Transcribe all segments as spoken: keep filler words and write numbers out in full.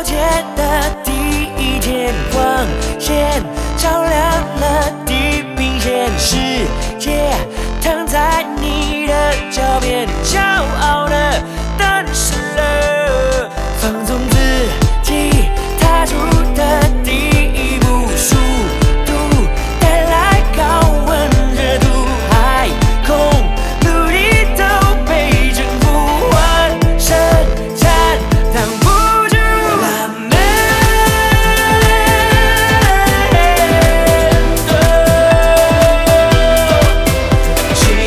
街的第一天，光线照亮了地平线，世界躺在你的脚边，骄傲的诞生了，放纵自己踏出的第一步，速度带来高温热度，海空陆地都被征服，完胜战挡不住拉门。今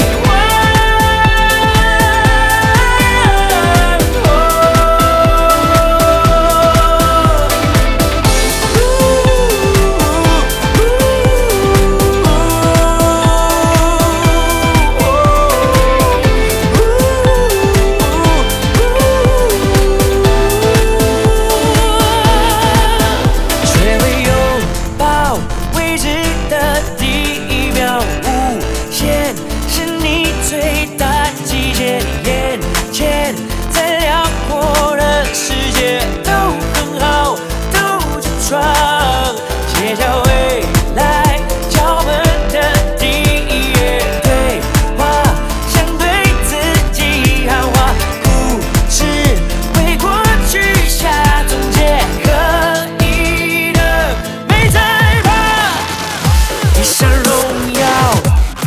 学会拥抱未知的第一秒，无限是你最大极限，眼前再辽阔的世界都很好，都去闯，写下未来脚本的第一页，对话想对自己喊话，故事为过去下总结，可以的，没在怕，披上荣耀，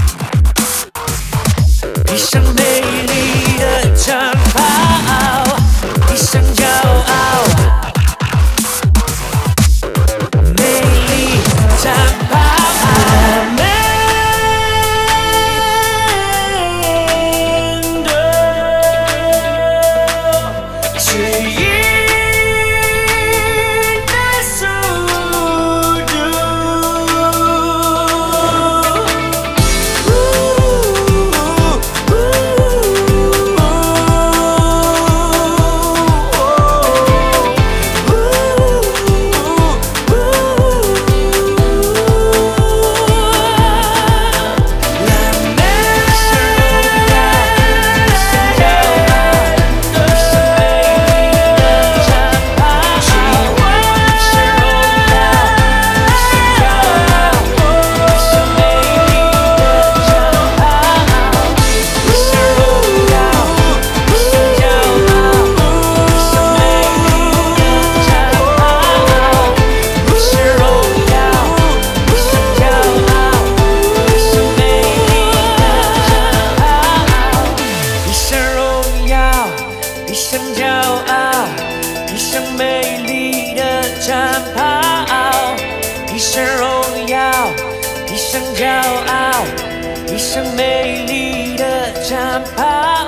披上美丽的长袍，披上骄傲，美丽长袍。面对追忆的速披上骄傲，披上美丽的战袍，披上荣耀，披上骄傲，披上美丽的战袍。